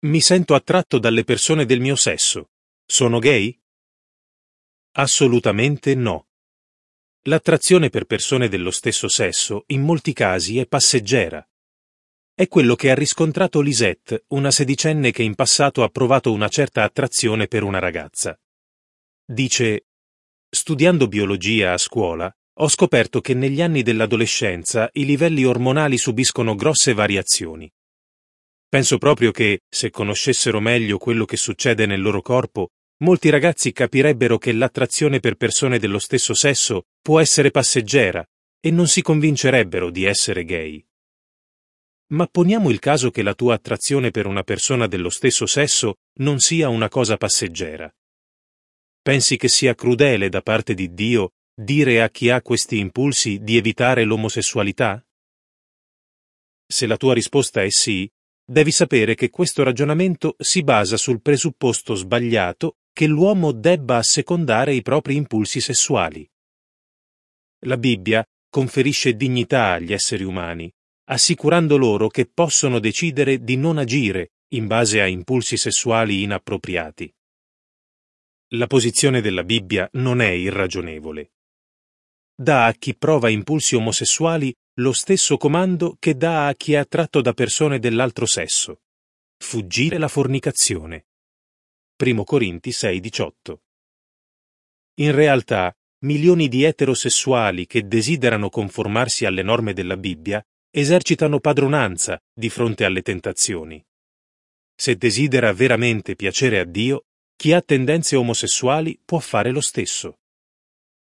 Mi sento attratto dalle persone del mio sesso. Sono gay? Assolutamente no. L'attrazione per persone dello stesso sesso in molti casi è passeggera. È quello che ha riscontrato Lisette, una sedicenne che in passato ha provato una certa attrazione per una ragazza. Dice: studiando biologia a scuola, ho scoperto che negli anni dell'adolescenza i livelli ormonali subiscono grosse variazioni. Penso proprio che, se conoscessero meglio quello che succede nel loro corpo, molti ragazzi capirebbero che l'attrazione per persone dello stesso sesso può essere passeggera e non si convincerebbero di essere gay. Ma poniamo il caso che la tua attrazione per una persona dello stesso sesso non sia una cosa passeggera. Pensi che sia crudele da parte di Dio dire a chi ha questi impulsi di evitare l'omosessualità? Se la tua risposta è sì, devi sapere che questo ragionamento si basa sul presupposto sbagliato che l'uomo debba assecondare i propri impulsi sessuali. La Bibbia conferisce dignità agli esseri umani, assicurando loro che possono decidere di non agire in base a impulsi sessuali inappropriati. La posizione della Bibbia non è irragionevole. Dà a chi prova impulsi omosessuali lo stesso comando che dà a chi è attratto da persone dell'altro sesso: fuggire la fornicazione. 1 Corinti 6,18. In realtà, milioni di eterosessuali che desiderano conformarsi alle norme della Bibbia esercitano padronanza di fronte alle tentazioni. Se desidera veramente piacere a Dio, chi ha tendenze omosessuali può fare lo stesso.